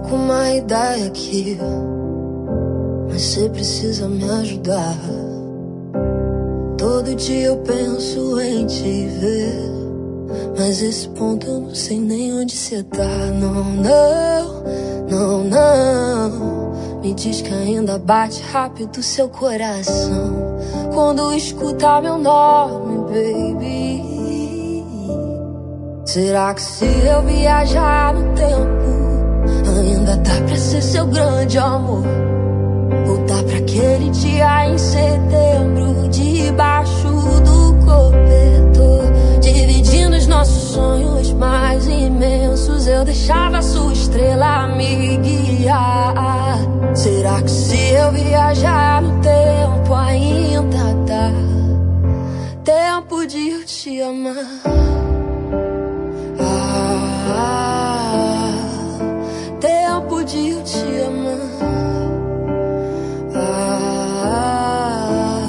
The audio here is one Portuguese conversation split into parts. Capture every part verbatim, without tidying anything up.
com uma ideia aqui, mas cê precisa me ajudar. Todo dia eu penso em te ver, mas esse ponto eu não sei nem onde cê tá. Não, não, não, não. Me diz que ainda bate rápido seu coração quando escuta meu nome, baby. Será que se eu viajar no tempo ainda dá pra ser seu grande amor? Voltar pra aquele dia em setembro, debaixo do cobertor, dividindo os nossos sonhos mais imensos. Eu deixava a sua estrela me guiar. Será que se eu viajar no tempo ainda dá tempo de eu te amar? Ah, tempo de eu te amar. Ah,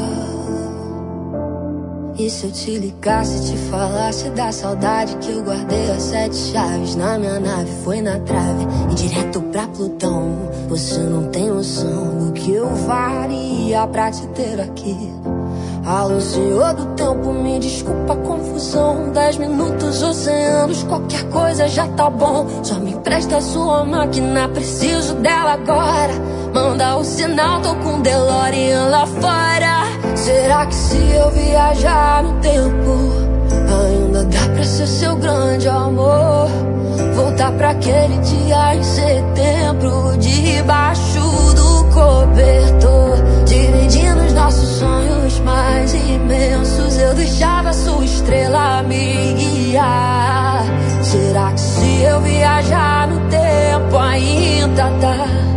e se eu te ligasse, te falasse da saudade que eu guardei as sete chaves na minha nave, foi na trave e direto pra Plutão. Você não tem noção do que eu faria pra te ter aqui. Alô, senhor do tempo, me desculpa a confusão. Dez minutos, oceanos, qualquer coisa já tá bom. Só me empresta sua máquina, preciso dela agora. Manda o sinal, tô com DeLorean lá fora. Será que se eu viajar no tempo ainda dá pra ser seu grande amor? Voltar pra aquele dia em setembro, debaixo do cobertor, dividindo os nossos sonhos mais imensos. Eu deixava a sua estrela me guiar. Será que se eu viajar no tempo ainda dá